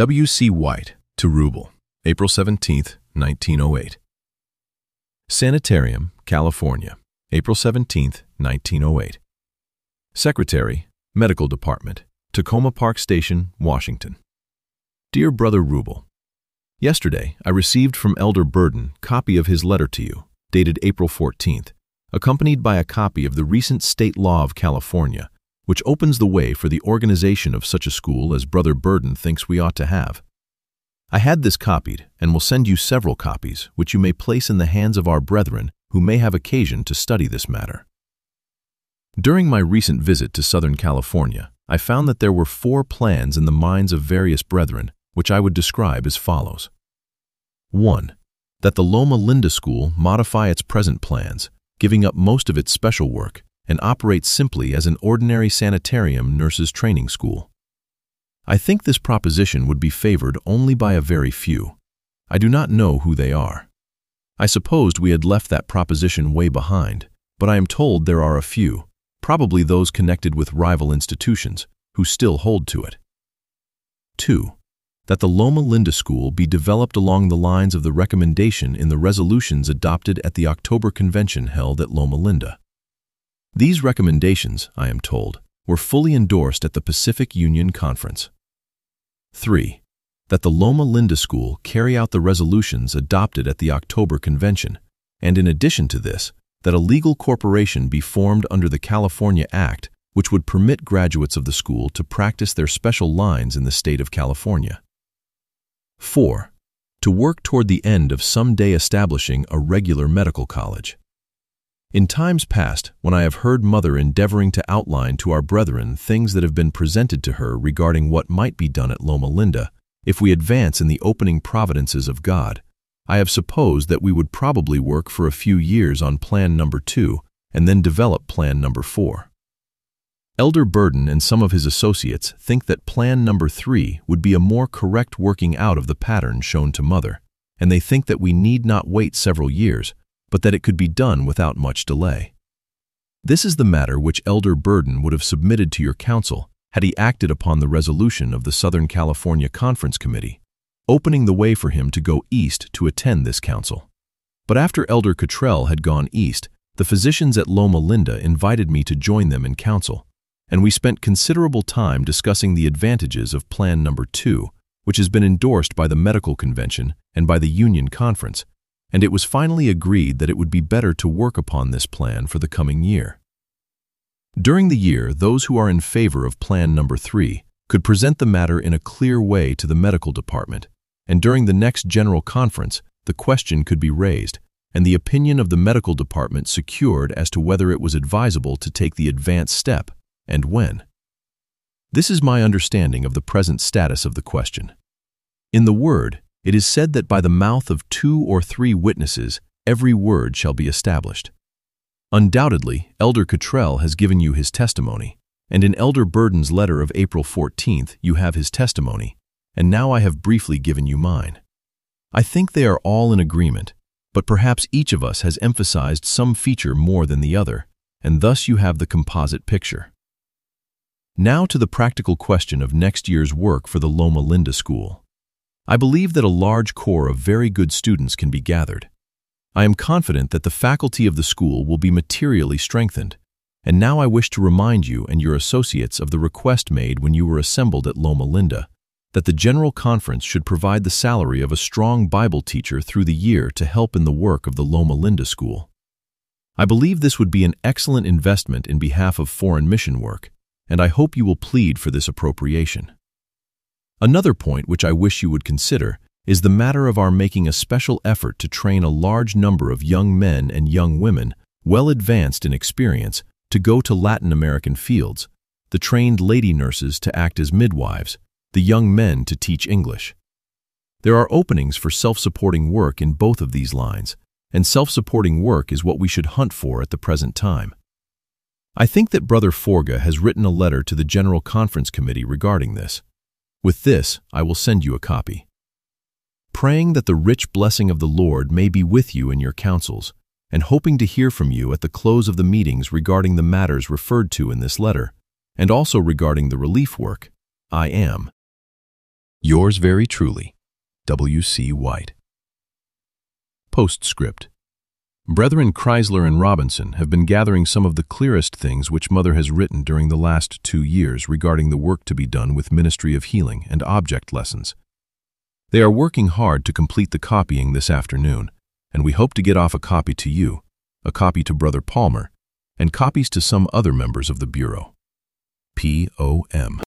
W. C. White to Rubel, April 17, 1908. Sanitarium, California, April 17, 1908. Secretary, Medical Department, Tacoma Park Station, Washington. Dear Brother Rubel, yesterday I received from Elder Burden copy of his letter to you, dated April 14th, accompanied by a copy of the recent state law of California, which opens the way for the organization of such a school as Brother Burden thinks we ought to have. I had this copied and will send you several copies, which you may place in the hands of our brethren who may have occasion to study this matter. During my recent visit to Southern California, I found that there were 4 plans in the minds of various brethren, which I would describe as follows. 1. That the Loma Linda School modify its present plans, giving up most of its special work, and operate simply as an ordinary sanitarium nurses training school. I think this proposition would be favored only by a very few. I do not know who they are. I supposed we had left that proposition way behind, but I am told there are a few, probably those connected with rival institutions, who still hold to it. 2. That the Loma Linda School be developed along the lines of the recommendation in the resolutions adopted at the October convention held at Loma Linda. These recommendations, I am told, were fully endorsed at the Pacific Union Conference. 3. That the Loma Linda School carry out the resolutions adopted at the October convention, and in addition to this, that a legal corporation be formed under the California Act which would permit graduates of the school to practice their special lines in the state of California. 4. To work toward the end of someday establishing a regular medical college. In times past, when I have heard Mother endeavoring to outline to our brethren things that have been presented to her regarding what might be done at Loma Linda, if we advance in the opening providences of God, I have supposed that we would probably work for a few years on Plan Number 2 and then develop Plan Number 4. Elder Burden and some of his associates think that Plan Number 3 would be a more correct working out of the pattern shown to Mother, and they think that we need not wait several years, but that it could be done without much delay. This is the matter which Elder Burden would have submitted to your council had he acted upon the resolution of the Southern California Conference Committee, opening the way for him to go east to attend this council. But after Elder Cottrell had gone east, the physicians at Loma Linda invited me to join them in council, and we spent considerable time discussing the advantages of Plan Number 2, which has been endorsed by the Medical Convention and by the Union Conference, and it was finally agreed that it would be better to work upon this plan for the coming year. During the year, those who are in favor of Plan Number 3 could present the matter in a clear way to the medical department, and during the next general conference, the question could be raised, and the opinion of the medical department secured as to whether it was advisable to take the advanced step, and when. This is my understanding of the present status of the question. In the Word, it is said that by the mouth of 2 or 3 witnesses, every word shall be established. Undoubtedly, Elder Cottrell has given you his testimony, and in Elder Burden's letter of April 14th you have his testimony, and now I have briefly given you mine. I think they are all in agreement, but perhaps each of us has emphasized some feature more than the other, and thus you have the composite picture. Now to the practical question of next year's work for the Loma Linda School. I believe that a large corps of very good students can be gathered. I am confident that the faculty of the school will be materially strengthened, and now I wish to remind you and your associates of the request made when you were assembled at Loma Linda, that the General Conference should provide the salary of a strong Bible teacher through the year to help in the work of the Loma Linda School. I believe this would be an excellent investment in behalf of foreign mission work, and I hope you will plead for this appropriation. Another point which I wish you would consider is the matter of our making a special effort to train a large number of young men and young women, well advanced in experience, to go to Latin American fields, the trained lady nurses to act as midwives, the young men to teach English. There are openings for self-supporting work in both of these lines, and self-supporting work is what we should hunt for at the present time. I think that Brother Forga has written a letter to the General Conference Committee regarding this. With this, I will send you a copy. Praying that the rich blessing of the Lord may be with you in your counsels, and hoping to hear from you at the close of the meetings regarding the matters referred to in this letter, and also regarding the relief work, I am, Yours very truly, W.C. White. Postscript. Brethren Chrysler and Robinson have been gathering some of the clearest things which Mother has written during the last 2 years regarding the work to be done with Ministry of Healing and object lessons. They are working hard to complete the copying this afternoon, and we hope to get off a copy to you, a copy to Brother Palmer, and copies to some other members of the Bureau. P.O.M.